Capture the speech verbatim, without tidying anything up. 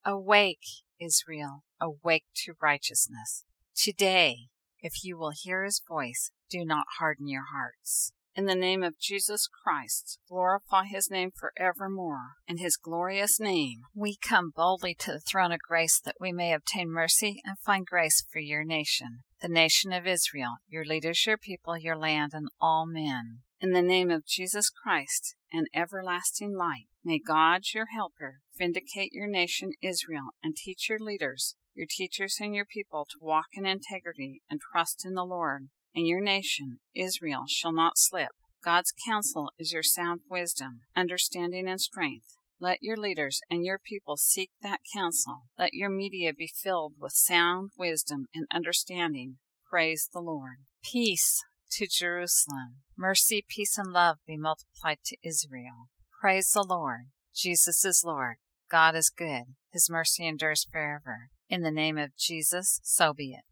Awake, Israel, awake to righteousness. Today, if you will hear his voice, do not harden your hearts. In the name of Jesus Christ, glorify his name forevermore. In his glorious name, we come boldly to the throne of grace that we may obtain mercy and find grace for your nation, the nation of Israel, your leaders, your people, your land, and all men. In the name of Jesus Christ and everlasting light, may God, your helper, vindicate your nation Israel and teach your leaders, your teachers and your people to walk in integrity and trust in the Lord. And your nation, Israel, shall not slip. God's counsel is your sound wisdom, understanding, and strength. Let your leaders and your people seek that counsel. Let your media be filled with sound wisdom and understanding. Praise the Lord. Peace to Jerusalem. Mercy, peace, and love be multiplied to Israel. Praise the Lord. Jesus is Lord. God is good. His mercy endures forever. In the name of Jesus, so be it.